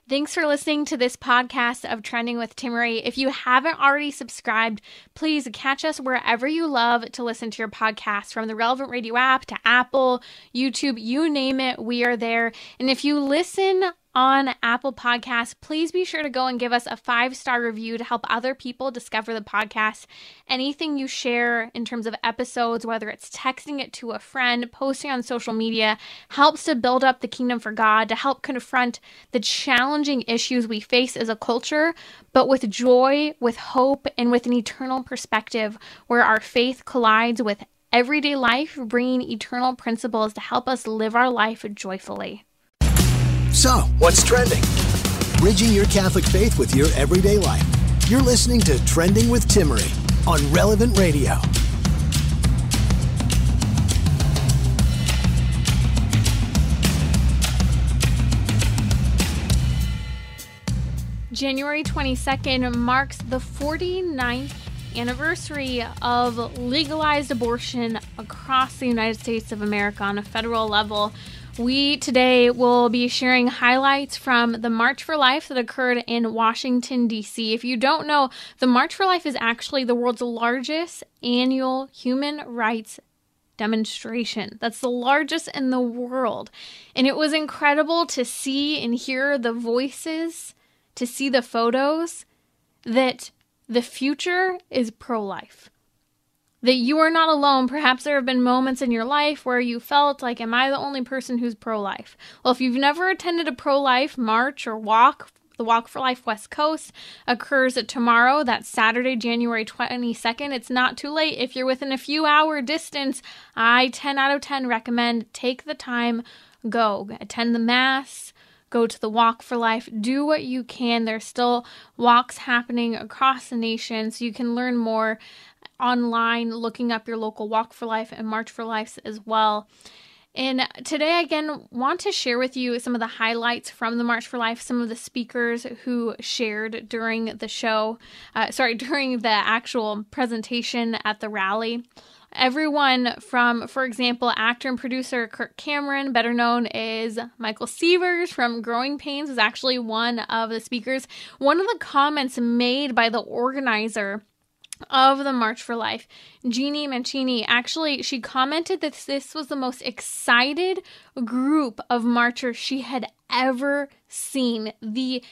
Thanks for listening to this podcast of Trending with Timmerie. If you haven't already subscribed, please catch us wherever you love to listen to your podcast, from the Relevant Radio app to Apple, YouTube, you name it, we are there. And if you listen on Apple Podcasts, please be sure to go and give us a 5-star review to help other people discover the podcast. Anything you share in terms of episodes, whether it's texting it to a friend, posting on social media, helps to build up the kingdom for God, to help confront the challenging issues we face as a culture, but with joy, with hope, and with an eternal perspective where our faith collides with everyday life, bringing eternal principles to help us live our life joyfully. So, what's trending? Bridging your Catholic faith with your everyday life. You're listening to Trending with Timmerie on Relevant Radio. January 22nd marks the 49th anniversary of legalized abortion across the United States of America on a federal level. We today will be sharing highlights from the March for Life that occurred in Washington, D.C. If you don't know, the March for Life is actually the world's largest annual human rights demonstration. That's the largest in the world. And it was incredible to see and hear the voices, to see the photos, that the future is pro-life. That you are not alone. Perhaps there have been moments in your life where you felt like, am I the only person who's pro-life? Well, if you've never attended a pro-life march or walk, the Walk for Life West Coast occurs tomorrow. That's Saturday, January 22nd. It's not too late. If you're within a few hour distance, I 10 out of 10 recommend take the time, go. Attend the Mass, go to the Walk for Life, do what you can. There's still walks happening across the nation, so you can learn more online, looking up your local Walk for Life and March for Life as well. And today, I again want to share with you some of the highlights from the March for Life, some of the speakers who shared during the show, during the actual presentation at the rally. Everyone from, for example, actor and producer Kirk Cameron, better known as Michael Sievers from Growing Pains, was actually one of the speakers. One of the comments made by the organizer of the March for Life, Jeannie Mancini, actually, she commented that this was the most excited group of marchers she had ever seen. The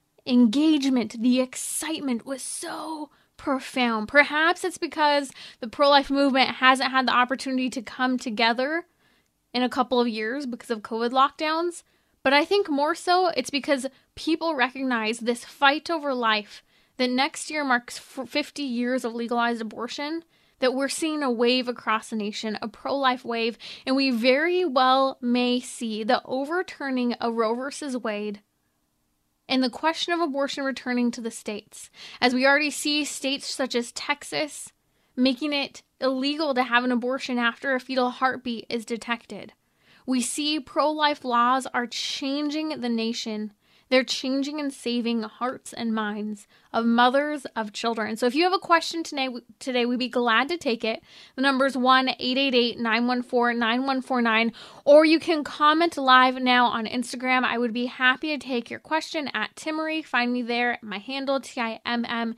engagement, the excitement was so profound. Perhaps it's because the pro-life movement hasn't had the opportunity to come together in a couple of years because of COVID lockdowns, but I think more so it's because people recognize this fight over life, that next year marks 50 years of legalized abortion, that we're seeing a wave across the nation, a pro-life wave, and we very well may see the overturning of Roe versus Wade and the question of abortion returning to the states. As we already see states such as Texas making it illegal to have an abortion after a fetal heartbeat is detected. We see pro-life laws are changing the nation. They're changing and saving hearts and minds of mothers of children. So if you have a question today, we'd be glad to take it. The number is 1-888-914-9149, or you can comment live now on Instagram. I would be happy to take your question at Timmerie. Find me there. My handle, TIMMERIE.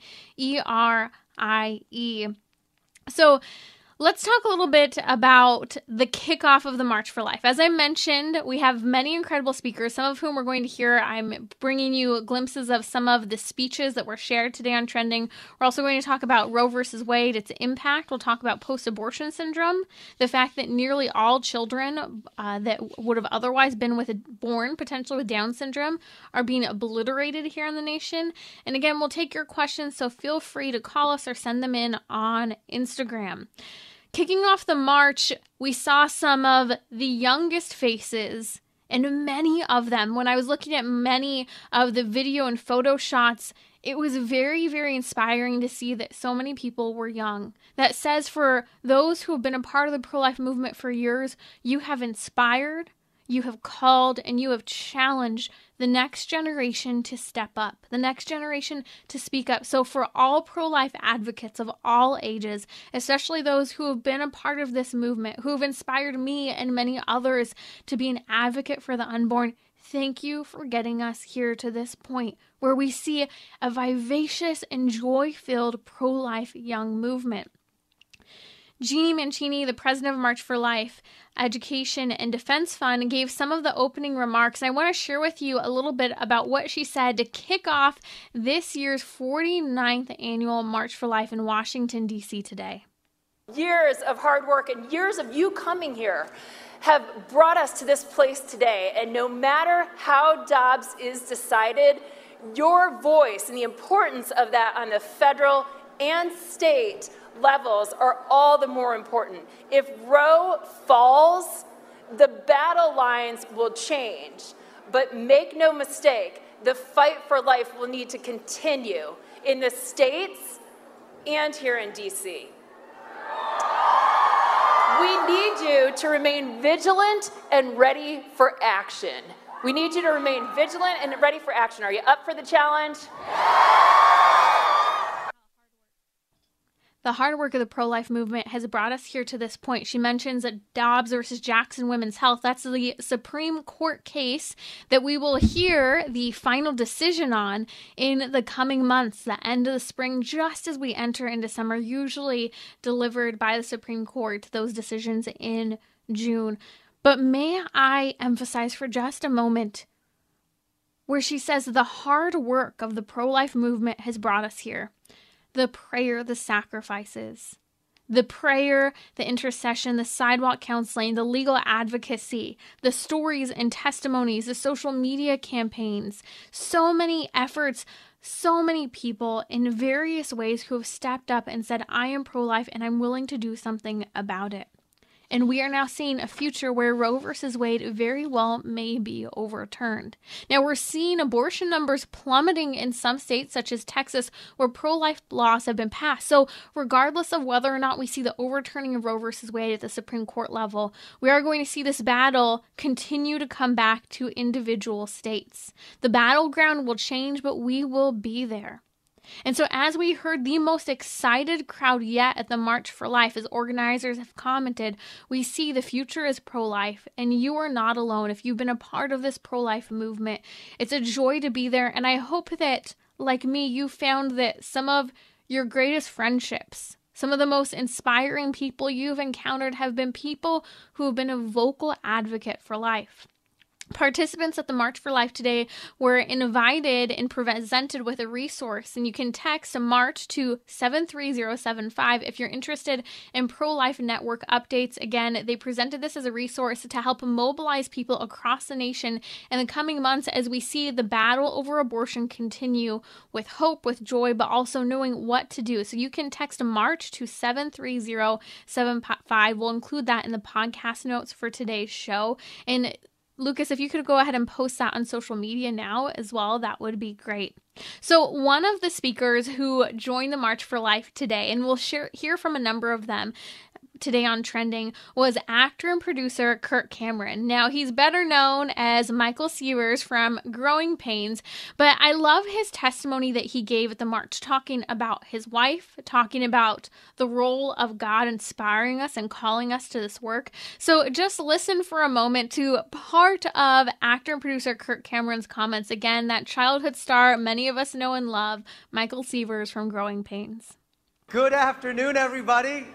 So let's talk a little bit about the kickoff of the March for Life. As I mentioned, we have many incredible speakers, some of whom we're going to hear. I'm bringing you glimpses of some of the speeches that were shared today on Trending. We're also going to talk about Roe versus Wade, its impact. We'll talk about post-abortion syndrome, the fact that nearly all children that would have otherwise been born potentially with Down syndrome are being obliterated here in the nation. And again, we'll take your questions, so feel free to call us or send them in on Instagram. Kicking off the march, we saw some of the youngest faces, and many of them, when I was looking at many of the video and photo shots, it was very, very inspiring to see that so many people were young. That says for those who have been a part of the pro-life movement for years, you have inspired, you have called, and you have challenged the next generation to step up, the next generation to speak up. So for all pro-life advocates of all ages, especially those who have been a part of this movement, who have inspired me and many others to be an advocate for the unborn, Thank you for getting us here to this point where we see a vivacious and joy-filled pro-life young movement. Jeannie Mancini, the president of March for Life Education and Defense Fund, gave some of the opening remarks. And I want to share with you a little bit about what she said to kick off this year's 49th annual March for Life in Washington, D.C. today. Years of hard work and years of you coming here have brought us to this place today. And no matter how Dobbs is decided, your voice and the importance of that on the federal and state levels are all the more important. If Roe falls, the battle lines will change. But make no mistake, the fight for life will need to continue in the states and here in D.C. We need you to remain vigilant and ready for action. We need you to remain vigilant and ready for action. Are you up for the challenge? The hard work of the pro-life movement has brought us here to this point. She mentions that Dobbs versus Jackson Women's Health. That's the Supreme Court case that we will hear the final decision on in the coming months, the end of the spring, just as we enter into summer, usually delivered by the Supreme Court, those decisions in June. But may I emphasize for just a moment where she says the hard work of the pro-life movement has brought us here. The prayer, the sacrifices, the prayer, the intercession, the sidewalk counseling, the legal advocacy, the stories and testimonies, the social media campaigns, so many efforts, so many people in various ways who have stepped up and said, I am pro-life and I'm willing to do something about it. And we are now seeing a future where Roe versus Wade very well may be overturned. Now, we're seeing abortion numbers plummeting in some states, such as Texas, where pro-life laws have been passed. So regardless of whether or not we see the overturning of Roe versus Wade at the Supreme Court level, we are going to see this battle continue to come back to individual states. The battleground will change, but we will be there. And so as we heard the most excited crowd yet at the March for Life, as organizers have commented, we see the future is pro-life, and you are not alone. If you've been a part of this pro-life movement, it's a joy to be there. And I hope that, like me, you found that some of your greatest friendships, some of the most inspiring people you've encountered have been people who have been a vocal advocate for life. Participants at the March for Life today were invited and presented with a resource, and you can text MARCH to 73075 if you're interested in pro-life network updates. Again, they presented this as a resource to help mobilize people across the nation in the coming months as we see the battle over abortion continue with hope, with joy, but also knowing what to do. So you can text MARCH to 73075. We'll include that in the podcast notes for today's show. And Lucas, if you could go ahead and post that on social media now as well, that would be great. So one of the speakers who joined the March for Life today, and we'll hear from a number of them today on Trending, was actor and producer Kirk Cameron. Now, he's better known as Michael Sievers from Growing Pains, but I love his testimony that he gave at the March, talking about his wife, talking about the role of God inspiring us and calling us to this work. So just listen for a moment to part of actor and producer Kirk Cameron's comments. Again, that childhood star many of us know and love, Michael Sievers from Growing Pains. Good afternoon, everybody.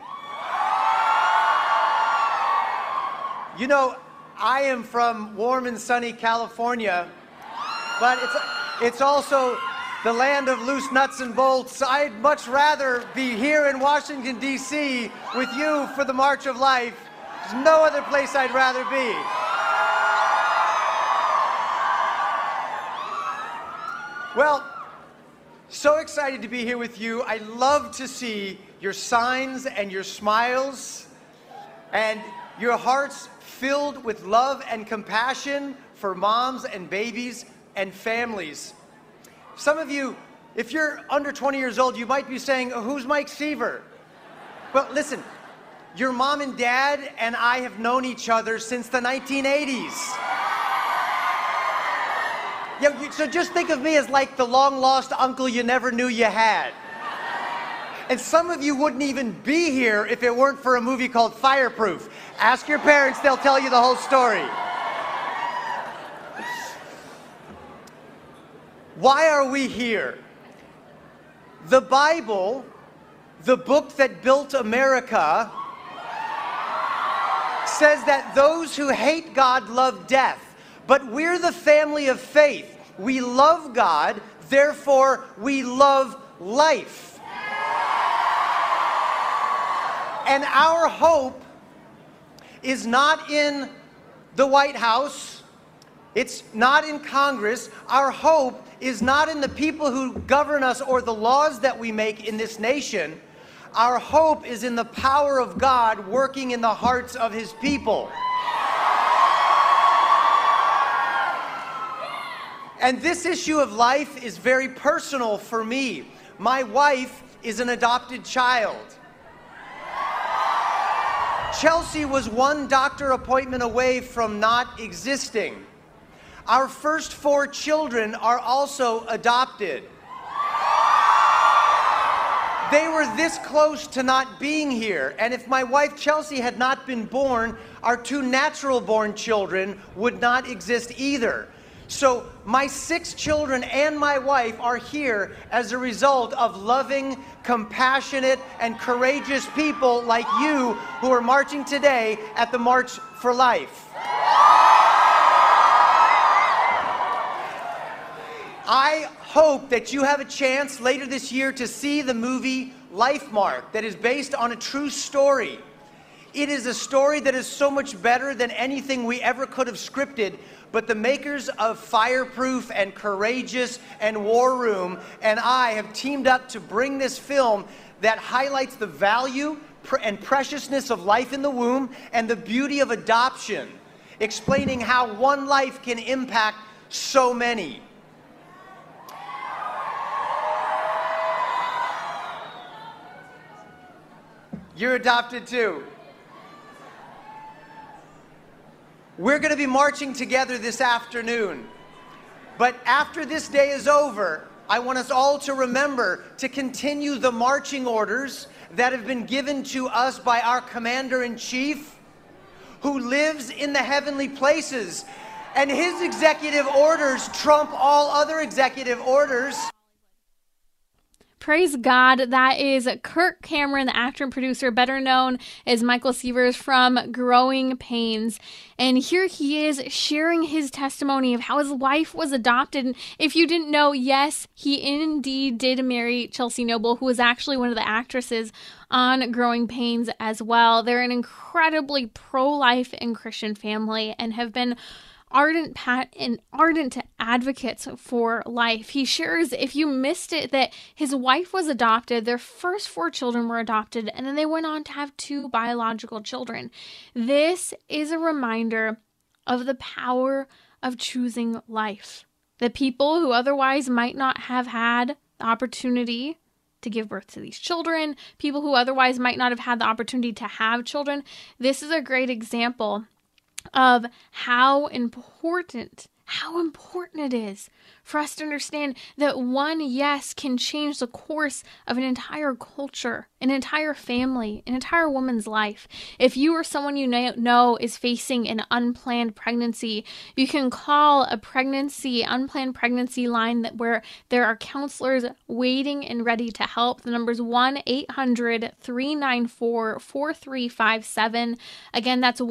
You know, I am from warm and sunny California, but it's also the land of loose nuts and bolts. I'd much rather be here in Washington, D.C. with you for the March of Life. There's no other place I'd rather be. Well, so excited to be here with you. I love to see your signs and your smiles and your hearts filled with love and compassion for moms and babies and families. Some of you, if you're under 20 years old, you might be saying, who's Mike Seaver? Well, listen, your mom and dad and I have known each other since the 1980s. Yeah, so just think of me as like the long-lost uncle you never knew you had. And some of you wouldn't even be here if it weren't for a movie called Fireproof. Ask your parents, they'll tell you the whole story. Why are we here? The Bible, the book that built America, says that those who hate God love death. But we're the family of faith. We love God, therefore we love life. And our hope is not in the White House. It's not in Congress. Our hope is not in the people who govern us or the laws that we make in this nation. Our hope is in the power of God working in the hearts of his people. And this issue of life is very personal for me. My wife is an adopted child. Chelsea was one doctor appointment away from not existing. Our first 4 children are also adopted. They were this close to not being here, and if my wife Chelsea had not been born, our 2 natural-born children would not exist either. So my 6 children and my wife are here as a result of loving, compassionate, and courageous people like you who are marching today at the March for Life. I hope that you have a chance later this year to see the movie LifeMark that is based on a true story. It is a story that is so much better than anything we ever could have scripted, but the makers of Fireproof and Courageous and War Room and I have teamed up to bring this film that highlights the value and preciousness of life in the womb and the beauty of adoption, explaining how one life can impact so many. You're adopted too. We're going to be marching together this afternoon. But after this day is over, I want us all to remember to continue the marching orders that have been given to us by our Commander-in-Chief, who lives in the heavenly places. And his executive orders trump all other executive orders. Praise God. That is Kirk Cameron, the actor and producer, better known as Michael Sievers from Growing Pains. And here he is sharing his testimony of how his wife was adopted. And if you didn't know, yes, he indeed did marry Chelsea Noble, who was actually one of the actresses on Growing Pains as well. They're an incredibly pro-life and Christian family and have been ardent advocates for life. He shares, if you missed it, that his wife was adopted, their first 4 children were adopted, and then they went on to have 2 biological children. This is a reminder of the power of choosing life. The people who otherwise might not have had the opportunity to give birth to these children, people who otherwise might not have had the opportunity to have children, this is a great example of how important it is for us to understand that one yes can change the course of an entire culture, an entire family, an entire woman's life. If you or someone you know is facing an unplanned pregnancy, you can call a unplanned pregnancy line where there are counselors waiting and ready to help. The number is 1-800-394-4357. Again, that's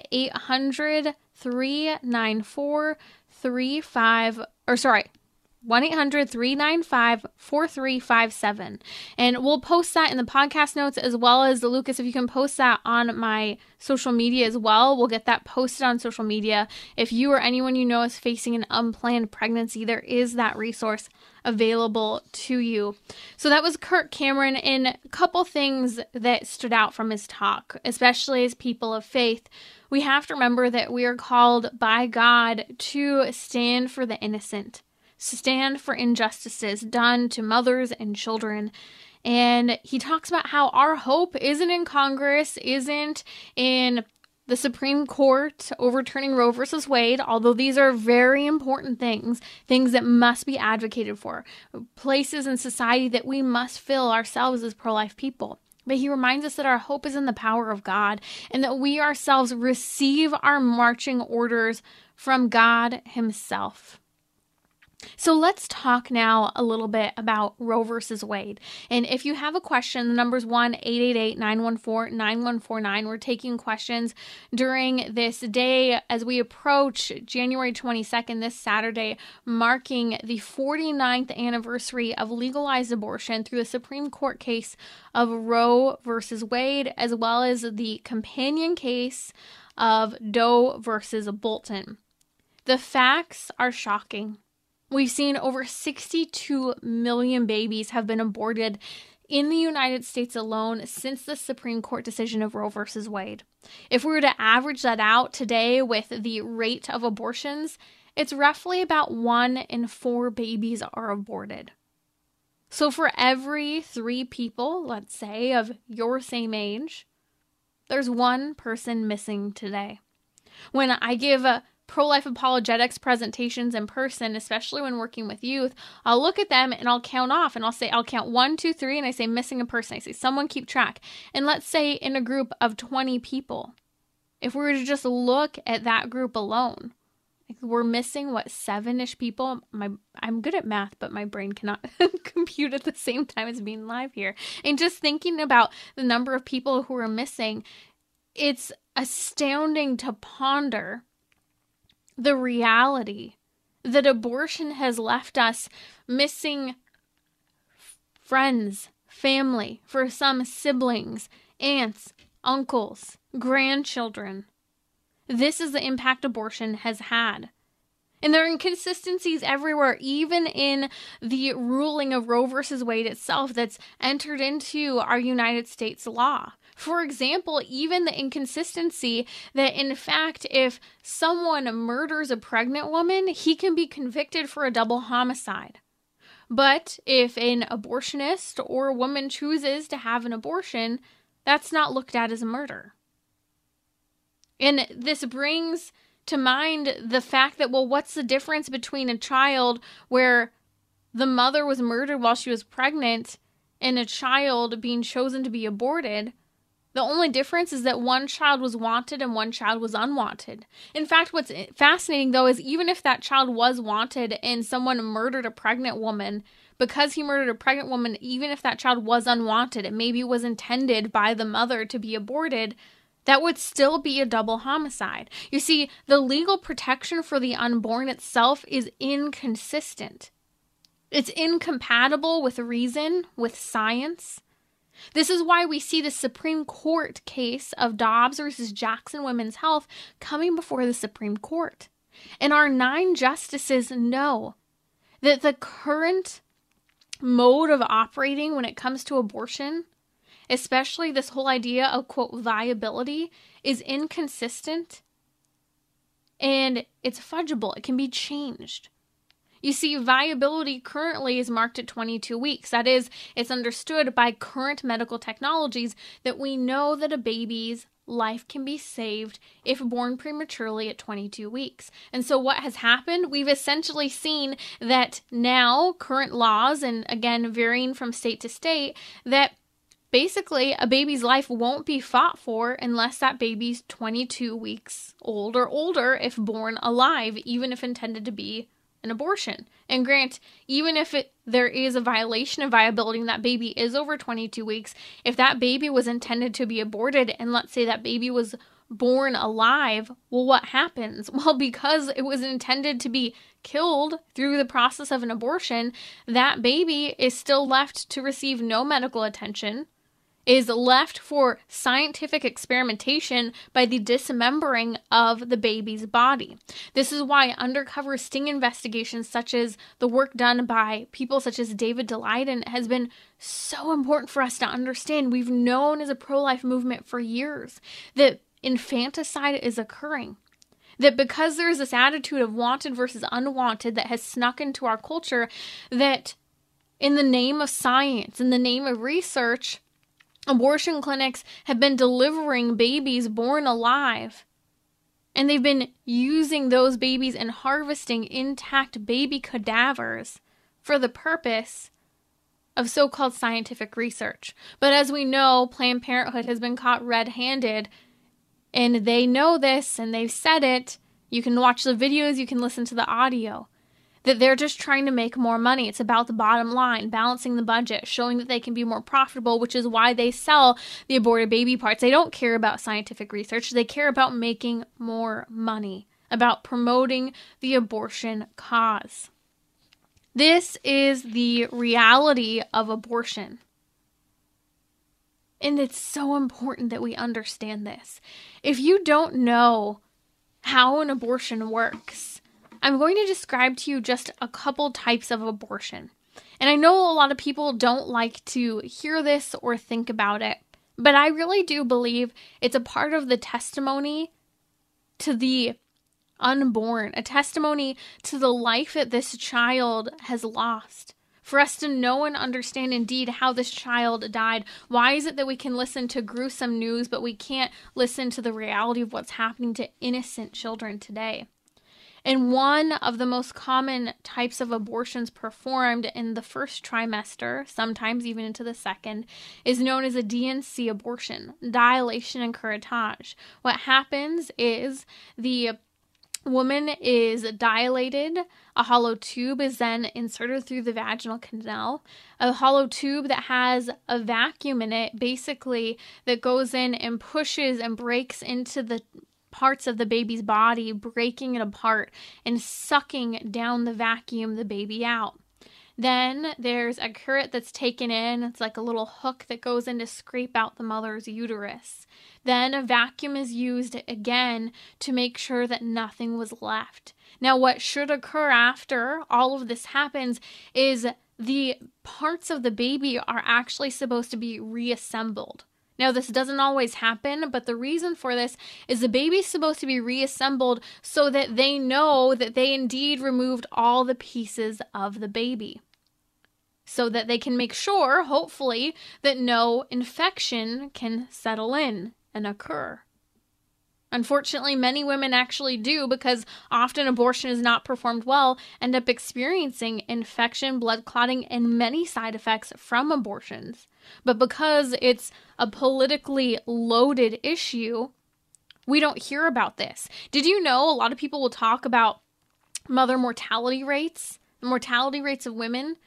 1-800-395-4357. And we'll post that in the podcast notes, as well as, Lucas, if you can post that on my social media as well, we'll get that posted on social media. If you or anyone you know is facing an unplanned pregnancy, there is that resource available to you. So that was Kirk Cameron, and a couple things that stood out from his talk, especially as people of faith. We have to remember that we are called by God to stand for the innocent, stand for injustices done to mothers and children. And he talks about how our hope isn't in Congress, isn't in the Supreme Court overturning Roe versus Wade, although these are very important things that must be advocated for, places in society that we must fill ourselves as pro-life people. But he reminds us that our hope is in the power of God and that we ourselves receive our marching orders from God himself. So let's talk now a little bit about Roe versus Wade. And if you have a question, the number's 1-888-914-9149. We're taking questions during this day as we approach January 22nd, this Saturday, marking the 49th anniversary of legalized abortion through the Supreme Court case of Roe versus Wade, as well as the companion case of Doe versus Bolton. The facts are shocking. We've seen over 62 million babies have been aborted in the United States alone since the Supreme Court decision of Roe versus Wade. If we were to average that out today with the rate of abortions, it's roughly about 1 in 4 babies are aborted. So for every 3 people, let's say, of your same age, there's 1 person missing today. When I give pro-life apologetics presentations in person, especially when working with youth, I'll look at them and I'll count off and I'll count 1, 2, 3, and I say missing a person. I say someone keep track. And let's say in a group of 20 people, if we were to just look at that group alone, we're missing 7-ish people. I'm good at math, but my brain cannot compute at the same time as being live here. And just thinking about the number of people who are missing, it's astounding to ponder the reality that abortion has left us missing friends, family, for some siblings, aunts, uncles, grandchildren. This is the impact abortion has had. And there are inconsistencies everywhere, even in the ruling of Roe versus Wade itself that's entered into our United States law. For example, even the inconsistency that, in fact, if someone murders a pregnant woman, he can be convicted for a double homicide. But if an abortionist or a woman chooses to have an abortion, that's not looked at as a murder. And this brings to mind the fact that, well, what's the difference between a child where the mother was murdered while she was pregnant and a child being chosen to be aborted? The only difference is that one child was wanted and one child was unwanted. In fact, what's fascinating, though, is even if that child was wanted and someone murdered a pregnant woman, because he murdered a pregnant woman, even if that child was unwanted, it maybe was intended by the mother to be aborted, that would still be a double homicide. You see, the legal protection for the unborn itself is inconsistent. It's incompatible with reason, with science. This is why we see the Supreme Court case of Dobbs versus Jackson Women's Health coming before the Supreme Court. And our 9 justices know that the current mode of operating when it comes to abortion, especially this whole idea of, quote, viability, is inconsistent and it's fudgeable. It can be changed. You see, viability currently is marked at 22 weeks. That is, it's understood by current medical technologies that we know that a baby's life can be saved if born prematurely at 22 weeks. And so what has happened? We've essentially seen that now current laws, and again, varying from state to state, that basically a baby's life won't be fought for unless that baby's 22 weeks old or older if born alive, even if intended to be an abortion. And grant, even if there is a violation of viability and that baby is over 22 weeks, if that baby was intended to be aborted and let's say that baby was born alive, well, what happens? Well, because it was intended to be killed through the process of an abortion, that baby is still left to receive no medical attention, is left for scientific experimentation by the dismembering of the baby's body. This is why undercover sting investigations, such as the work done by people such as David Daleiden, has been so important for us to understand. We've known as a pro-life movement for years that infanticide is occurring. That because there's this attitude of wanted versus unwanted that has snuck into our culture, that in the name of science, in the name of research, abortion clinics have been delivering babies born alive, and they've been using those babies and harvesting intact baby cadavers for the purpose of so-called scientific research. But as we know, Planned Parenthood has been caught red-handed, and they know this, and they've said it. You can watch the videos, you can listen to the audio. that they're just trying to make more money. It's about the bottom line, balancing the budget, showing that they can be more profitable, which is why they sell the aborted baby parts. They don't care about scientific research. They care about making more money, about promoting the abortion cause. This is the reality of abortion. And it's so important that we understand this. If you don't know how an abortion works, I'm going to describe to you just a couple types of abortion. And I know a lot of people don't like to hear this or think about it, but I really do believe it's a part of the testimony to the unborn, a testimony to the life that this child has lost. For us to know and understand indeed how this child died. Why is it that we can listen to gruesome news, but we can't listen to the reality of what's happening to innocent children today? And one of the most common types of abortions performed in the first trimester, sometimes even into the second, is known as a D&C abortion, dilation and curettage. What happens is the woman is dilated. A hollow tube is then inserted through the vaginal canal. A hollow tube that has a vacuum in it, basically, that goes in and pushes and breaks into the parts of the baby's body, breaking it apart and sucking down the vacuum the baby out. Then there's a curette that's taken in. It's like a little hook that goes in to scrape out the mother's uterus. Then a vacuum is used again to make sure that nothing was left. Now, what should occur after all of this happens is the parts of the baby are actually supposed to be reassembled. Now, this doesn't always happen, but the reason for this is the baby's supposed to be reassembled so that they know that they indeed removed all the pieces of the baby. So that they can make sure, hopefully, that no infection can settle in and occur. Unfortunately, many women actually do, because often abortion is not performed well, end up experiencing infection, blood clotting, and many side effects from abortions. But because it's a politically loaded issue, we don't hear about this. Did you know a lot of people will talk about mother mortality rates, the mortality rates of women?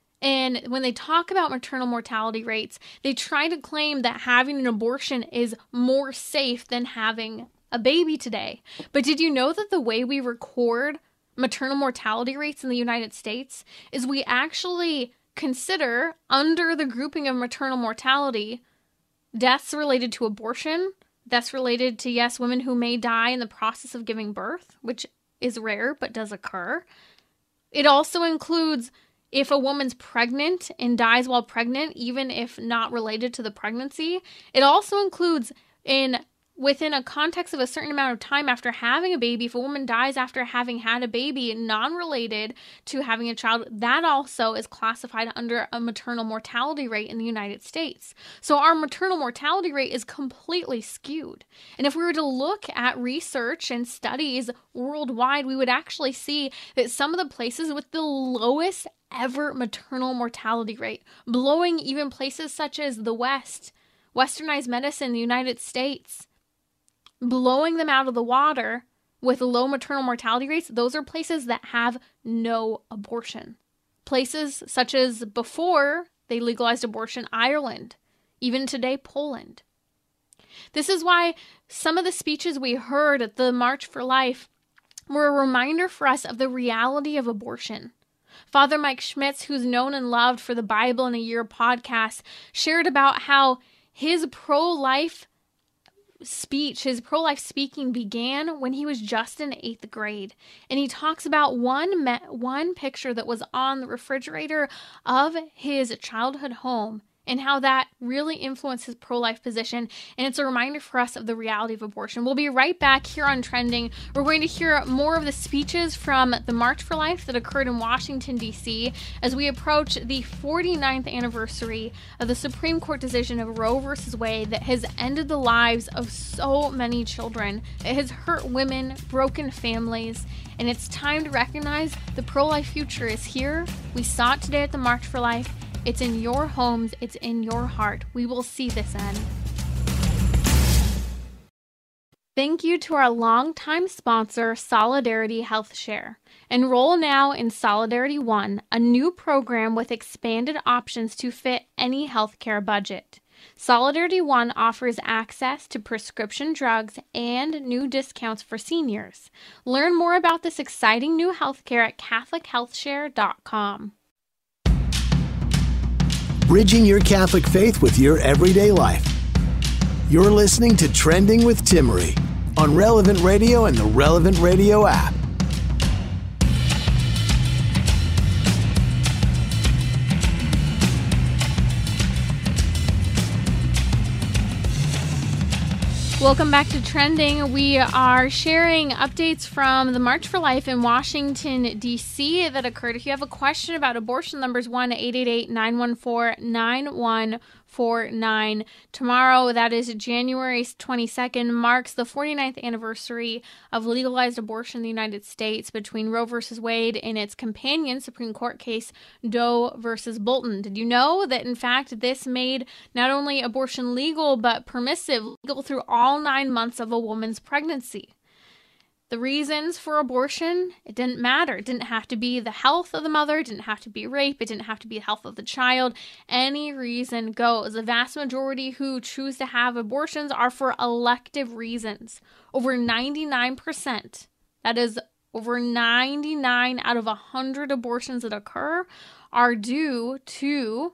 And when they talk about maternal mortality rates, they try to claim that having an abortion is more safe than having a baby today. But did you know that the way we record maternal mortality rates in the United States is we actually consider, under the grouping of maternal mortality, deaths related to abortion, deaths related to, yes, women who may die in the process of giving birth, which is rare but does occur. It also includes if a woman's pregnant and dies while pregnant, even if not related to the pregnancy. It also includes within a context of a certain amount of time after having a baby, if a woman dies after having had a baby non-related to having a child, that also is classified under a maternal mortality rate in the United States. So our maternal mortality rate is completely skewed. And if we were to look at research and studies worldwide, we would actually see that some of the places with the lowest ever maternal mortality rate, blowing even places such as the West, westernized medicine, the United States, blowing them out of the water with low maternal mortality rates, those are places that have no abortion. Places such as, before they legalized abortion, Ireland, even today, Poland. This is why some of the speeches we heard at the March for Life were a reminder for us of the reality of abortion. Father Mike Schmitz, who's known and loved for the Bible in a Year podcast, shared about how his pro-life speaking began when he was just in 8th grade. And he talks about one picture that was on the refrigerator of his childhood home and how that really influenced his pro-life position. And it's a reminder for us of the reality of abortion. We'll be right back here on Trending. We're going to hear more of the speeches from the March for Life that occurred in Washington, D.C. as we approach the 49th anniversary of the Supreme Court decision of Roe v. Wade that has ended the lives of so many children. It has hurt women, broken families, and it's time to recognize the pro-life future is here. We saw it today at the March for Life. It's in your homes. It's in your heart. We will see this end. Thank you to our longtime sponsor, Solidarity Health Share. Enroll now in Solidarity One, a new program with expanded options to fit any healthcare budget. Solidarity One offers access to prescription drugs and new discounts for seniors. Learn more about this exciting new healthcare at CatholicHealthShare.com. Bridging your Catholic faith with your everyday life. You're listening to Trending with Timmerie on Relevant Radio and the Relevant Radio app. Welcome back to Trending. We are sharing updates from the March for Life in Washington, D.C. that occurred. If you have a question about abortion, numbers 1-888-914-9149. Tomorrow, that is January 22nd, marks the 49th anniversary of legalized abortion in the United States between Roe v. Wade and its companion Supreme Court case, Doe v. Bolton. Did you know that, in fact, this made not only abortion legal, but permissive, legal through all 9 months of a woman's pregnancy? The reasons for abortion, it didn't matter. It didn't have to be the health of the mother. It didn't have to be rape. It didn't have to be the health of the child. Any reason goes. The vast majority who choose to have abortions are for elective reasons. Over 99%, that is over 99 out of 100 abortions that occur, are due to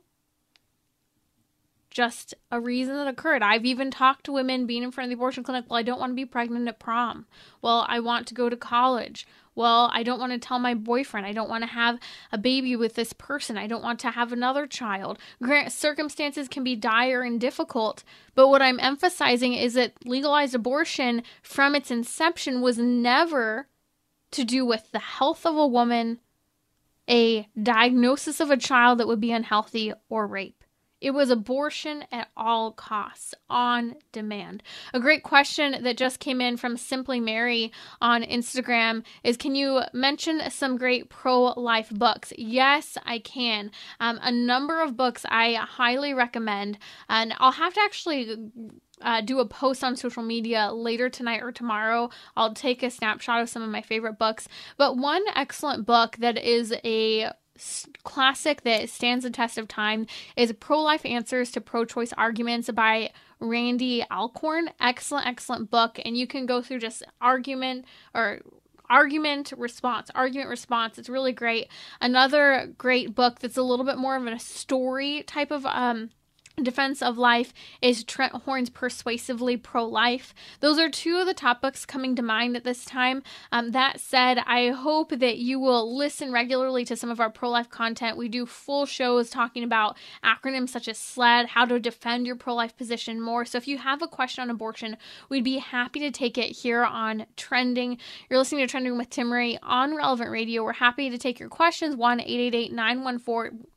just a reason that occurred. I've even talked to women being in front of the abortion clinic. Well, I don't want to be pregnant at prom. Well, I want to go to college. Well, I don't want to tell my boyfriend. I don't want to have a baby with this person. I don't want to have another child. Circumstances can be dire and difficult, but what I'm emphasizing is that legalized abortion from its inception was never to do with the health of a woman, a diagnosis of a child that would be unhealthy, or rape. It was abortion at all costs, on demand. A great question that just came in from Simply Mary on Instagram is, can you mention some great pro-life books? Yes, I can. A number of books I highly recommend, and I'll have to actually do a post on social media later tonight or tomorrow. I'll take a snapshot of some of my favorite books. But one excellent book that is a classic that stands the test of time is Pro-Life Answers to Pro-Choice Arguments by Randy Alcorn. Excellent book. And you can go through just argument, response. It's really great. Another great book that's a little bit more of a story type of defense of life is Trent Horn's Persuasively Pro-Life. Those are two of the top books coming to mind at this time. That said, I hope that you will listen regularly to some of our pro-life content. We do full shows talking about acronyms such as SLED, how to defend your pro-life position more. So if you have a question on abortion, we'd be happy to take it here on Trending. You're listening to Trending with Timmerie on Relevant Radio. We're happy to take your questions. 1-888-914-9149.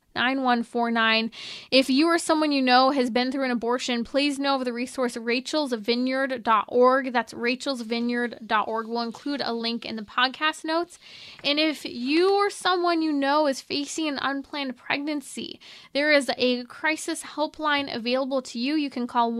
If you or someone you know has been through an abortion, please know of the resource rachelsvineyard.org. That's rachelsvineyard.org. We'll include a link in the podcast notes. And if you or someone you know is facing an unplanned pregnancy, there is a crisis helpline available to you. You can call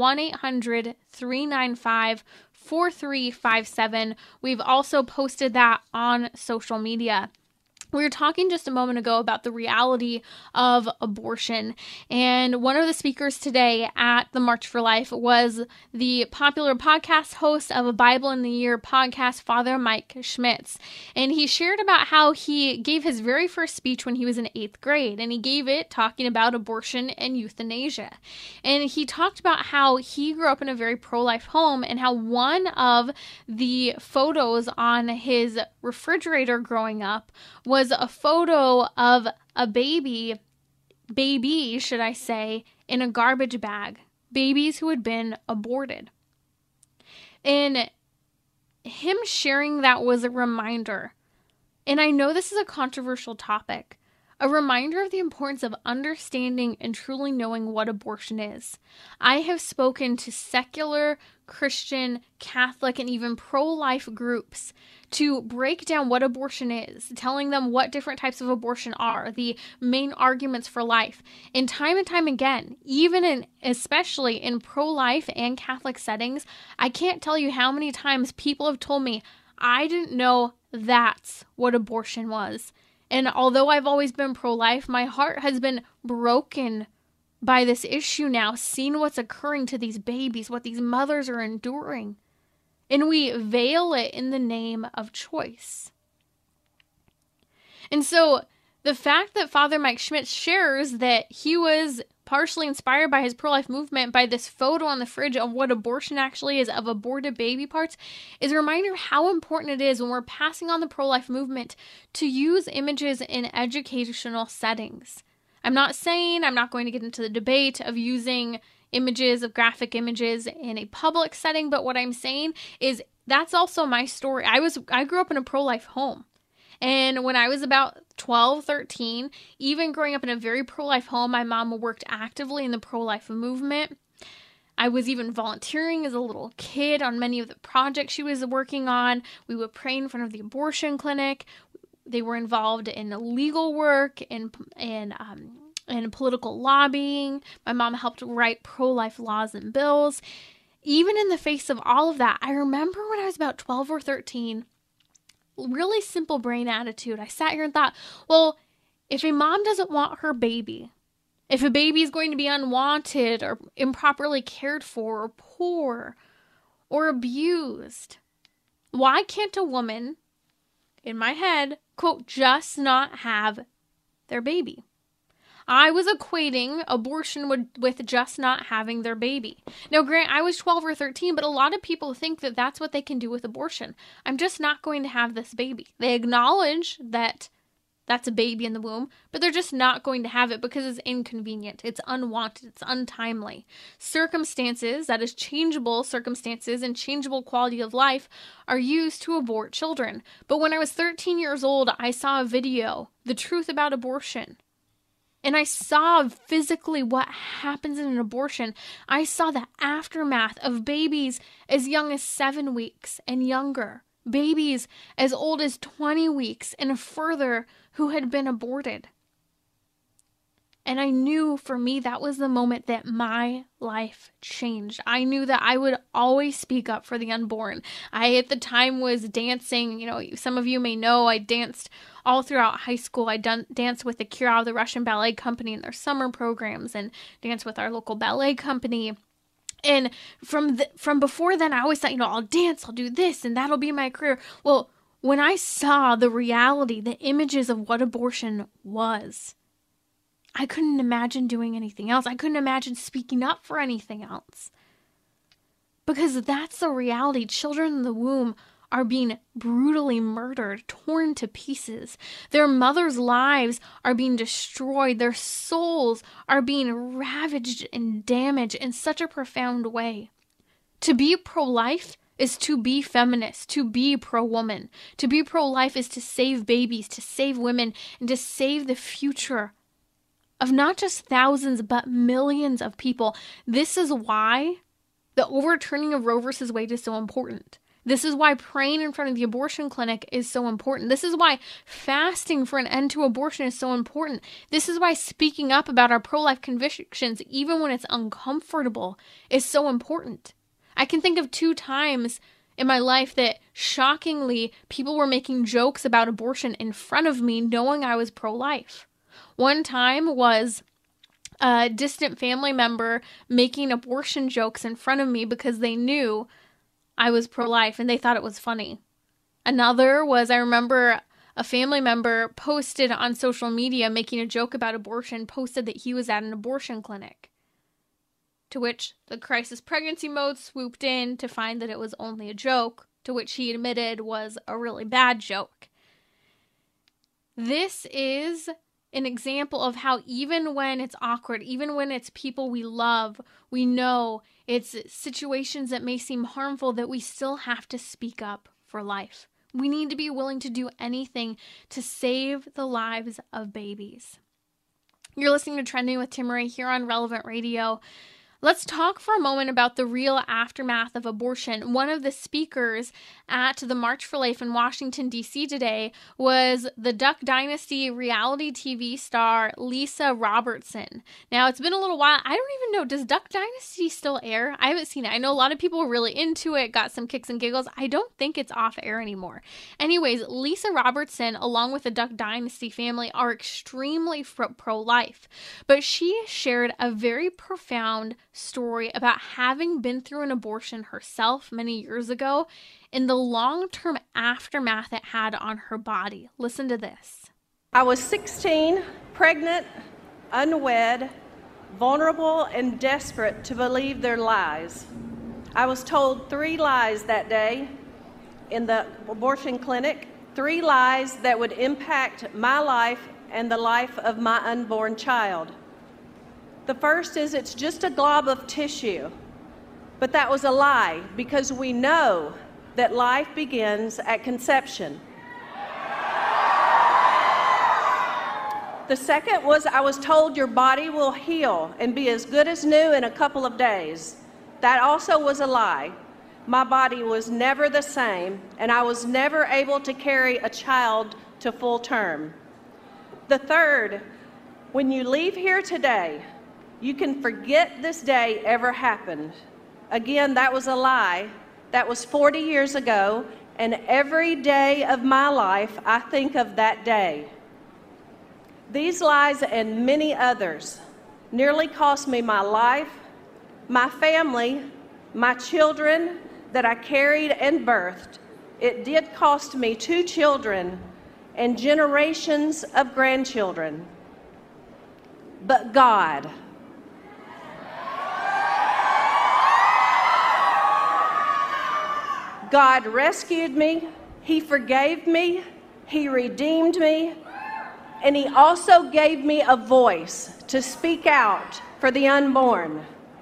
1-800-395-4357. We've also posted that on social media. We were talking just a moment ago about the reality of abortion, and one of the speakers today at the March for Life was the popular podcast host of a Bible in the Year podcast, Father Mike Schmitz, and he shared about how he gave his very first speech when he was in 8th grade, and he gave it talking about abortion and euthanasia, and he talked about how he grew up in a very pro-life home and how one of the photos on his refrigerator growing up was a photo of a baby, should I say, in a garbage bag. Babies who had been aborted. And him sharing that was a reminder. And I know this is a controversial topic, A reminder of the importance of understanding and truly knowing what abortion is. I have spoken to secular, Christian, Catholic, and even pro-life groups to break down what abortion is, telling them what different types of abortion are, the main arguments for life. And time again, especially in pro-life and Catholic settings, I can't tell you how many times people have told me, I didn't know that's what abortion was. And although I've always been pro-life, my heart has been broken by this issue now, seeing what's occurring to these babies, what these mothers are enduring. And we veil it in the name of choice. And so the fact that Father Mike Schmitz shares that he was partially inspired by his pro-life movement by this photo on the fridge of what abortion actually is, of aborted baby parts, is a reminder of how important it is when we're passing on the pro-life movement to use images in educational settings. I'm not going to get into the debate of using images, of graphic images in a public setting, but what I'm saying is that's also my story. I grew up in a pro-life home. And when I was about 12, 13, even growing up in a very pro-life home, my mom worked actively in the pro-life movement. I was even volunteering as a little kid on many of the projects she was working on. We would pray in front of the abortion clinic. They were involved in legal work and political lobbying. My mom helped write pro-life laws and bills. Even in the face of all of that, I remember when I was about 12 or 13, really simple brain attitude. I sat here and thought, well, if a mom doesn't want her baby, if a baby is going to be unwanted or improperly cared for or poor or abused, why can't a woman, in my head, quote, just not have their baby? I was equating abortion with just not having their baby. Now, grant, I was 12 or 13, but a lot of people think that that's what they can do with abortion. I'm just not going to have this baby. They acknowledge that that's a baby in the womb, but they're just not going to have it because it's inconvenient, it's unwanted, it's untimely. Circumstances, that is changeable circumstances and changeable quality of life, are used to abort children. But when I was 13 years old, I saw a video, The Truth About Abortion. And I saw physically what happens in an abortion. I saw the aftermath of babies as young as 7 weeks and younger. Babies as old as 20 weeks and further who had been aborted. And I knew for me that was the moment that my life changed. I knew that I would always speak up for the unborn. I, at the time, was dancing. Some of you may know I danced all throughout high school. I danced with the Kirov, the Russian ballet company, in their summer programs, and danced with our local ballet company. And from before then, I always thought, I'll dance, I'll do this, and that'll be my career. Well, when I saw the reality, the images of what abortion was, I couldn't imagine doing anything else. I couldn't imagine speaking up for anything else. Because that's the reality. Children in the womb are being brutally murdered, torn to pieces. Their mothers' lives are being destroyed. Their souls are being ravaged and damaged in such a profound way. To be pro-life is to be feminist, to be pro-woman. To be pro-life is to save babies, to save women, and to save the future of not just thousands, but millions of people. This is why the overturning of Roe versus Wade is so important. This is why praying in front of the abortion clinic is so important. This is why fasting for an end to abortion is so important. This is why speaking up about our pro-life convictions, even when it's uncomfortable, is so important. I can think of 2 times in my life that, shockingly, people were making jokes about abortion in front of me, knowing I was pro-life. One time was a distant family member making abortion jokes in front of me because they knew I was pro-life and they thought it was funny. Another was, I remember a family member posted on social media making a joke about abortion, posted that he was at an abortion clinic. To which the crisis pregnancy mode swooped in to find that it was only a joke, to which he admitted was a really bad joke. This is an example of how even when it's awkward, even when it's people we love, we know it's situations that may seem harmful, that we still have to speak up for life. We need to be willing to do anything to save the lives of babies. You're listening to Trending with Timmerie here on Relevant Radio. Let's talk for a moment about the real aftermath of abortion. One of the speakers at the March for Life in Washington, D.C. today was the Duck Dynasty reality TV star Lisa Robertson. Now, it's been a little while. I don't even know, does Duck Dynasty still air? I haven't seen it. I know a lot of people were really into it, got some kicks and giggles. I don't think it's off air anymore. Anyways, Lisa Robertson, along with the Duck Dynasty family, are extremely pro-life. But she shared a very profound story about having been through an abortion herself many years ago and the long-term aftermath it had on her body. Listen to this. I was 16, pregnant, unwed, vulnerable, and desperate to believe their lies. I was told 3 lies that day in the abortion clinic, 3 lies that would impact my life and the life of my unborn child. The first is it's just a glob of tissue, but that was a lie because we know that life begins at conception. The second was I was told your body will heal and be as good as new in a couple of days. That also was a lie. My body was never the same, and I was never able to carry a child to full term. The third, when you leave here today, you can forget this day ever happened. Again, that was a lie. That was 40 years ago, and every day of my life, I think of that day. These lies and many others nearly cost me my life, my family, my children that I carried and birthed. It did cost me 2 children and generations of grandchildren. But God rescued me, He forgave me, He redeemed me, and He also gave me a voice to speak out for the unborn.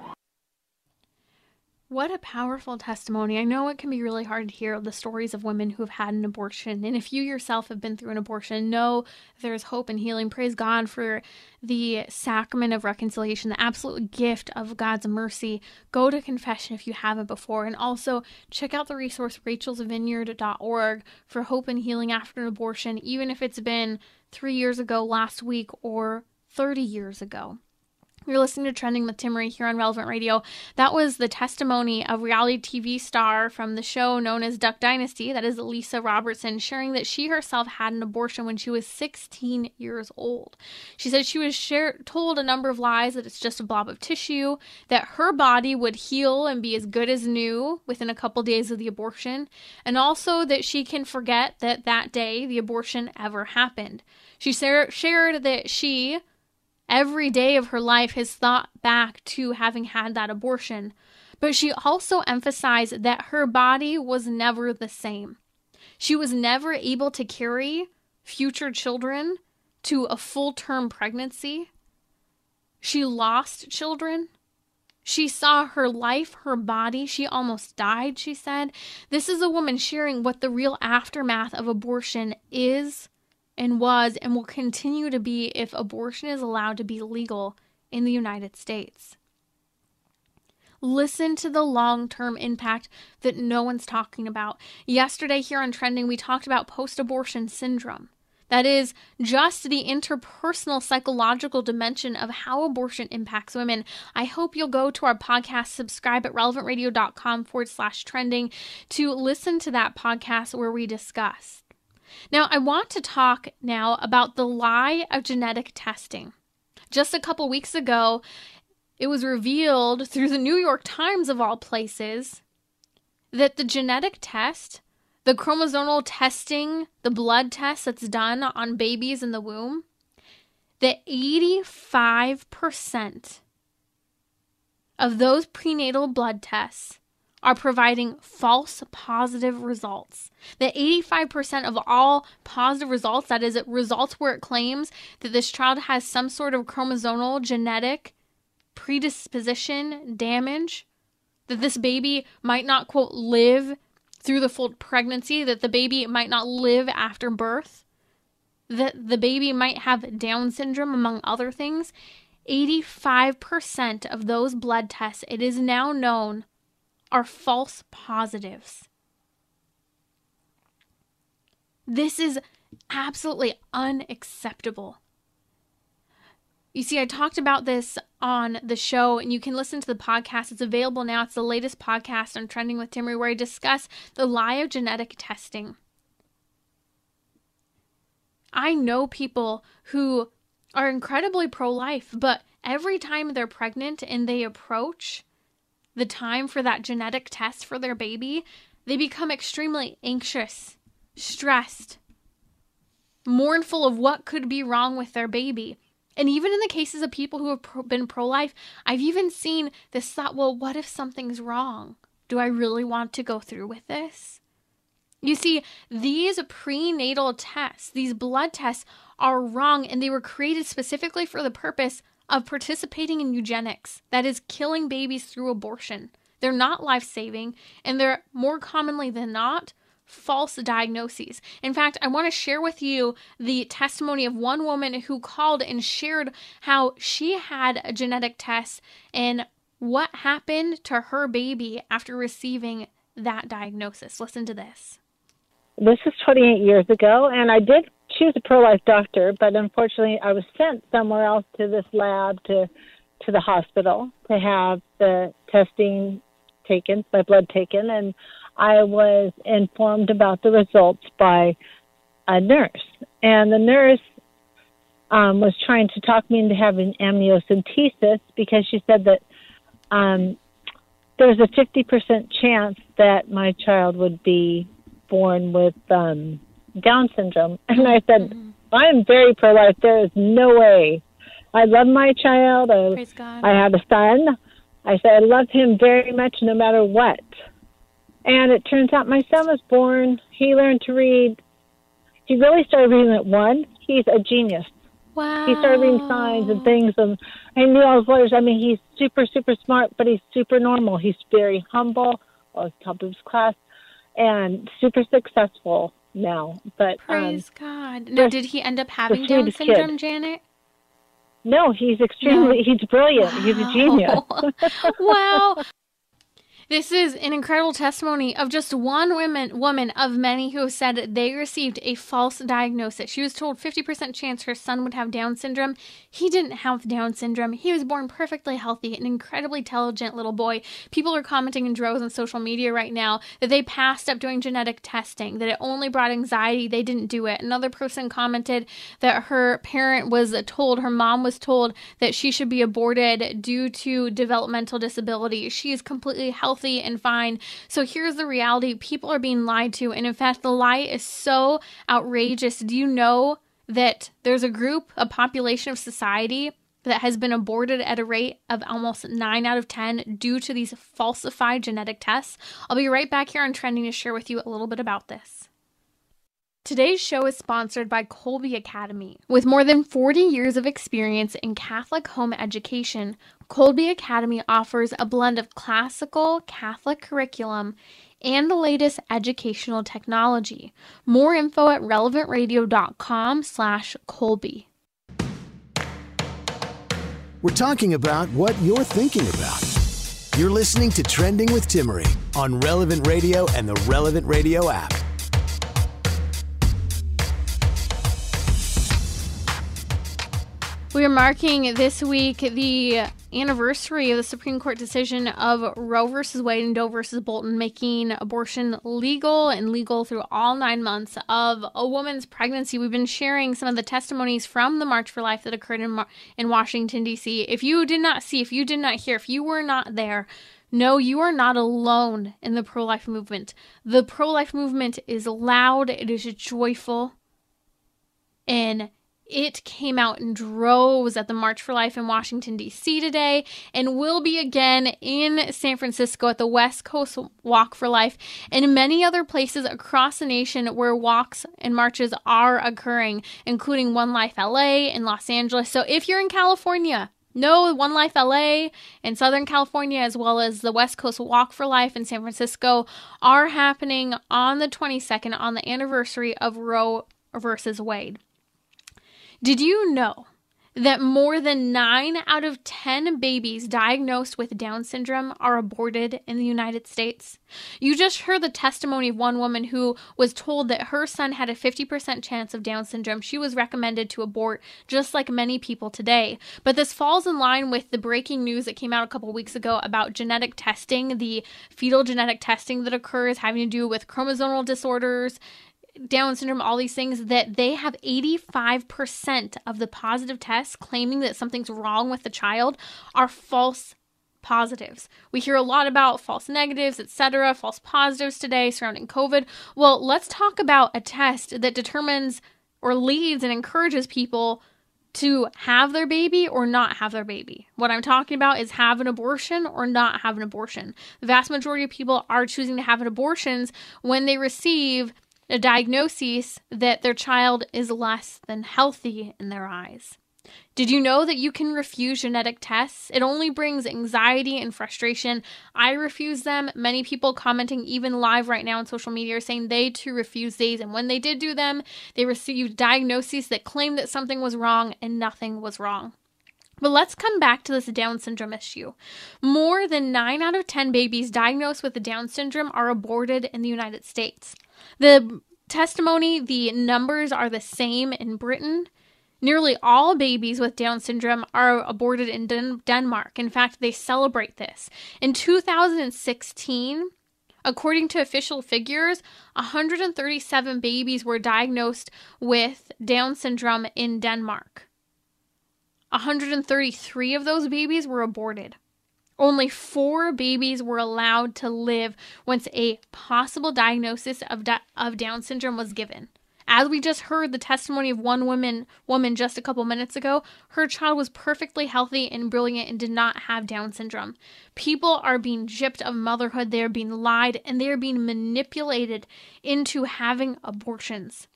What a powerful testimony. I know it can be really hard to hear the stories of women who have had an abortion. And if you yourself have been through an abortion, know there's hope and healing. Praise God for the sacrament of reconciliation, the absolute gift of God's mercy. Go to confession if you haven't before. And also check out the resource rachelsvineyard.org for hope and healing after an abortion, even if it's been 3 years ago, last week, or 30 years ago. You're listening to Trending with Timmerie here on Relevant Radio. That was the testimony of reality TV star from the show known as Duck Dynasty, that is Lisa Robertson, sharing that she herself had an abortion when she was 16 years old. She said she was told a number of lies, that it's just a blob of tissue, that her body would heal and be as good as new within a couple days of the abortion, and also that she can forget that that day the abortion ever happened. She shared that she, every day of her life, has thought back to having had that abortion, but she also emphasized that her body was never the same. She was never able to carry future children to a full-term pregnancy. She lost children. She saw her life, her body. She almost died, she said. This is a woman sharing what the real aftermath of abortion is and was and will continue to be if abortion is allowed to be legal in the United States. Listen to the long-term impact that no one's talking about. Yesterday here on Trending, we talked about post-abortion syndrome. That is just the interpersonal psychological dimension of how abortion impacts women. I hope you'll go to our podcast, subscribe at relevantradio.com/trending to listen to that podcast where we discuss. Now, I want to talk now about the lie of genetic testing. Just a couple weeks ago, it was revealed through the New York Times, of all places, that the genetic test, the chromosomal testing, the blood test that's done on babies in the womb, that 85% of those prenatal blood tests are providing false positive results. That 85% of all positive results, that is, results where it claims that this child has some sort of chromosomal genetic predisposition damage, that this baby might not, quote, live through the full pregnancy, that the baby might not live after birth, that the baby might have Down syndrome, among other things. 85% of those blood tests, it is now known, are false positives. This is absolutely unacceptable. You see, I talked about this on the show, and you can listen to the podcast. It's available now. It's the latest podcast on Trending with Timmerie, where I discuss the lie of genetic testing. I know people who are incredibly pro-life, but every time they're pregnant and they approach the time for that genetic test for their baby, they become extremely anxious, stressed, mournful of what could be wrong with their baby. And even in the cases of people who have been pro-life, I've even seen this thought, well, what if something's wrong? Do I really want to go through with this? You see, these prenatal tests, these blood tests, are wrong, and they were created specifically for the purpose of participating in eugenics, that is, killing babies through abortion. They're not life-saving, and they're, more commonly than not, false diagnoses. In fact, I want to share with you the testimony of one woman who called and shared how she had a genetic test and what happened to her baby after receiving that diagnosis. Listen to this. This is 28 years ago, and I did choose a pro-life doctor, but unfortunately I was sent somewhere else to this lab, to the hospital, to have the testing taken, my blood taken, and I was informed about the results by a nurse. And the nurse was trying to talk me into having amniocentesis because she said that there's a 50% chance that my child would be born with Down syndrome. And I said, I'm very pro-life. There is no way. I love my child. Praise God. I have a son. I said, I love him very much no matter what. And it turns out my son was born. He learned to read. He really started reading at 1. He's a genius. Wow. He started reading signs and things, and knew all his letters. I mean, he's super, super smart, but he's super normal. He's very humble, on top of his class, and super successful now. But praise God. Now, did he end up having Down syndrome, Janet? No, he's he's brilliant. Wow. He's a genius. Wow. This is an incredible testimony of just one woman of many who have said they received a false diagnosis. She was told 50% chance her son would have Down syndrome. He didn't have Down syndrome. He was born perfectly healthy, an incredibly intelligent little boy. People are commenting in droves on social media right now that they passed up doing genetic testing, that it only brought anxiety. They didn't do it. Another person commented that her parent was told, her mom was told that she should be aborted due to developmental disability. She is completely healthy and fine. So here's the reality. People are being lied to. And in fact, the lie is so outrageous. Do you know that there's a population of society that has been aborted at a rate of almost 9 out of 10 due to these falsified genetic tests? I'll be right back here on Trending to share with you a little bit about this. Today's show is sponsored by Kolbe Academy. With more than 40 years of experience in Catholic home education, Kolbe Academy offers a blend of classical Catholic curriculum and the latest educational technology. More info at relevantradio.com/Kolbe. We're talking about what you're thinking about. You're listening to Trending with Timmerie on Relevant Radio and the Relevant Radio app. We are marking this week the anniversary of the Supreme Court decision of Roe v. Wade and Doe v. Bolton, making abortion legal and legal through all 9 months of a woman's pregnancy. We've been sharing some of the testimonies from the March for Life that occurred in Washington, D.C. If you did not see, if you did not hear, if you were not there, no, you are not alone in the pro-life movement. The pro-life movement is loud, it is joyful, and it came out in droves at the March for Life in Washington, D.C. today, and will be again in San Francisco at the West Coast Walk for Life, and in many other places across the nation where walks and marches are occurring, including One Life LA and Los Angeles. So if you're in California, No, One Life LA in Southern California, as well as the West Coast Walk for Life in San Francisco, are happening on the 22nd on the anniversary of Roe versus Wade. Did you know that more than 9 out of 10 babies diagnosed with Down syndrome are aborted in the United States? You just heard the testimony of one woman who was told that her son had a 50% chance of Down syndrome. She was recommended to abort, just like many people today. But this falls in line with the breaking news that came out a couple weeks ago about genetic testing, the fetal genetic testing that occurs having to do with chromosomal disorders, Down syndrome, all these things, that they have 85% of the positive tests claiming that something's wrong with the child are false positives. We hear a lot about false negatives, etc., false positives today surrounding COVID. Well, let's talk about a test that determines or leads and encourages people to have their baby or not have their baby. What I'm talking about is have an abortion or not have an abortion. The vast majority of people are choosing to have an abortions when they receive a diagnosis that their child is less than healthy in their eyes. Did you know that you can refuse genetic tests? It only brings anxiety and frustration. I refuse them. Many people commenting even live right now on social media are saying they too refuse these. And when they did do them, they received diagnoses that claimed that something was wrong and nothing was wrong. But let's come back to this Down syndrome issue. More than 9 out of 10 babies diagnosed with the Down syndrome are aborted in the United States. The testimony, the numbers are the same in Britain. Nearly all babies with Down syndrome are aborted in Denmark. In fact, they celebrate this. In 2016, according to official figures, 137 babies were diagnosed with Down syndrome in Denmark. 133 of those babies were aborted. Only 4 babies were allowed to live once a possible diagnosis of Down syndrome was given. As we just heard the testimony of one woman just a couple minutes ago, her child was perfectly healthy and brilliant and did not have Down syndrome. People are being gypped of motherhood. They are being lied and they are being manipulated into having abortions.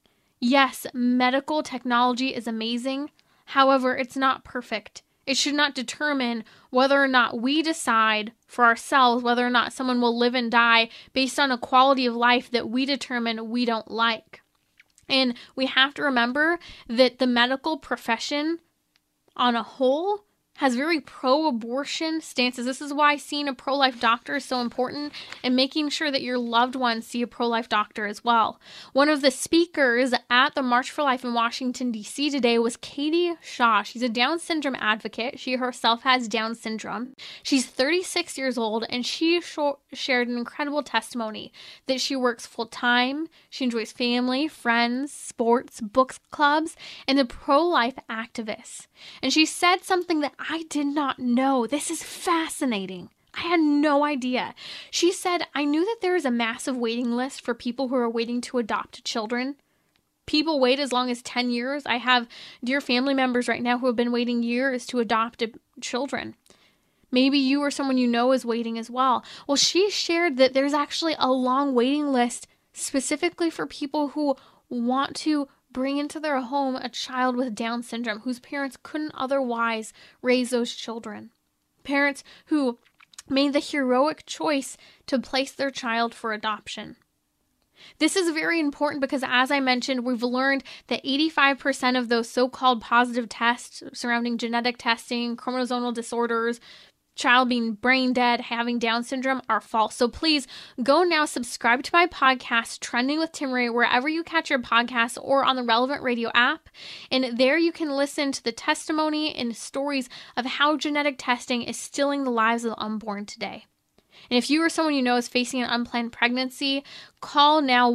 Yes, medical technology is amazing. However, it's not perfect. It should not determine whether or not we decide for ourselves whether or not someone will live and die based on a quality of life that we determine we don't like. And we have to remember that the medical profession on a whole has very pro-abortion stances. This is why seeing a pro-life doctor is so important and making sure that your loved ones see a pro-life doctor as well. One of the speakers at the March for Life in Washington, D.C. today was Katie Shaw. She's a Down syndrome advocate. She herself has Down syndrome. She's 36 years old, and she shared an incredible testimony that she works full-time. She enjoys family, friends, sports, books clubs, and a pro-life activist. And she said something that I did not know. This is fascinating. I had no idea. She said, I knew that there is a massive waiting list for people who are waiting to adopt children. People wait as long as 10 years. I have dear family members right now who have been waiting years to adopt children. Maybe you or someone you know is waiting as well. Well, she shared that there's actually a long waiting list specifically for people who want to bring into their home a child with Down syndrome whose parents couldn't otherwise raise those children. Parents who made the heroic choice to place their child for adoption. This is very important because, as I mentioned, we've learned that 85% of those so-called positive tests surrounding genetic testing, chromosomal disorders, child being brain dead, having Down syndrome are false. So please go now, subscribe to my podcast, Trending with Timmerie, wherever you catch your podcasts or on the Relevant Radio app. And there you can listen to the testimony and stories of how genetic testing is stealing the lives of the unborn today. And if you or someone you know is facing an unplanned pregnancy, call now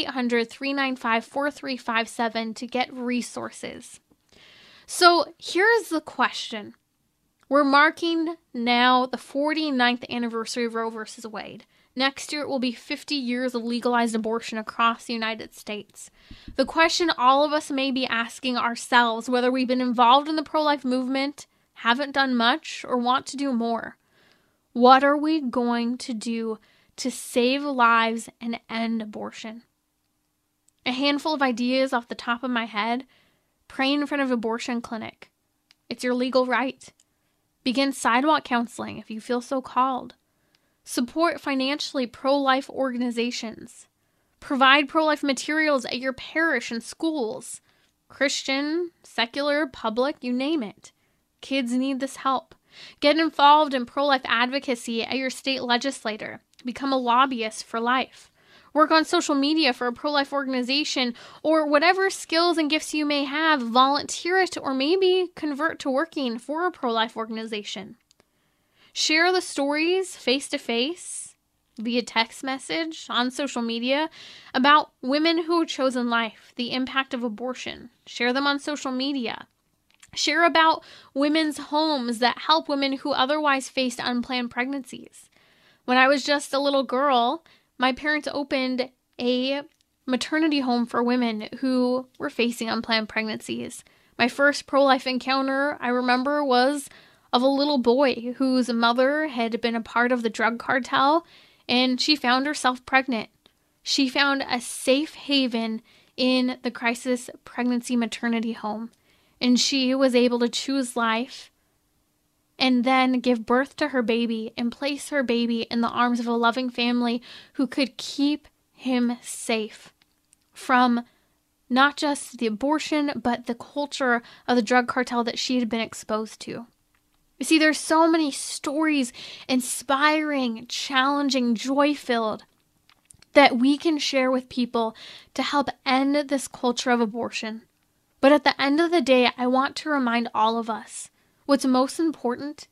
1-800-395-4357 to get resources. So here's the question. We're marking now the 49th anniversary of Roe versus Wade. Next year, it will be 50 years of legalized abortion across the United States. The question all of us may be asking ourselves, whether we've been involved in the pro-life movement, haven't done much, or want to do more. What are we going to do to save lives and end abortion? A handful of ideas off the top of my head: pray in front of an abortion clinic. It's your legal right. Begin sidewalk counseling if you feel so called. Support financially pro-life organizations. Provide pro-life materials at your parish and schools. Christian, secular, public, you name it. Kids need this help. Get involved in pro-life advocacy at your state legislature. Become a lobbyist for life. Work on social media for a pro-life organization, or whatever skills and gifts you may have, volunteer it or maybe convert to working for a pro-life organization. Share the stories face-to-face, via text message, on social media, about women who have chosen life, the impact of abortion. Share them on social media. Share about women's homes that help women who otherwise faced unplanned pregnancies. When I was just a little girl, my parents opened a maternity home for women who were facing unplanned pregnancies. My first pro-life encounter, I remember, was of a little boy whose mother had been a part of the drug cartel, and she found herself pregnant. She found a safe haven in the crisis pregnancy maternity home, and she was able to choose life and then give birth to her baby and place her baby in the arms of a loving family who could keep him safe from not just the abortion, but the culture of the drug cartel that she had been exposed to. You see, there's so many stories, inspiring, challenging, joy-filled, that we can share with people to help end this culture of abortion. But at the end of the day, I want to remind all of us, what's most important,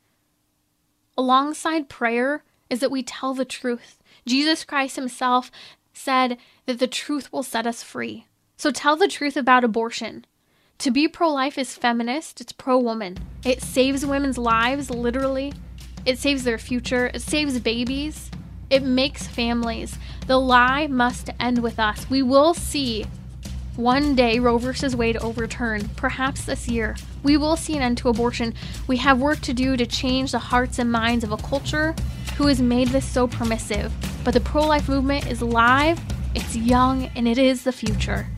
alongside prayer, is that we tell the truth. Jesus Christ himself said that the truth will set us free. So tell the truth about abortion. To be pro-life is feminist, it's pro-woman. It saves women's lives, literally. It saves their future, it saves babies. It makes families. The lie must end with us. We will see one day Roe versus Wade overturned, perhaps this year. We will see an end to abortion. We have work to do to change the hearts and minds of a culture who has made this so permissive. But the pro-life movement is live, it's young, and it is the future.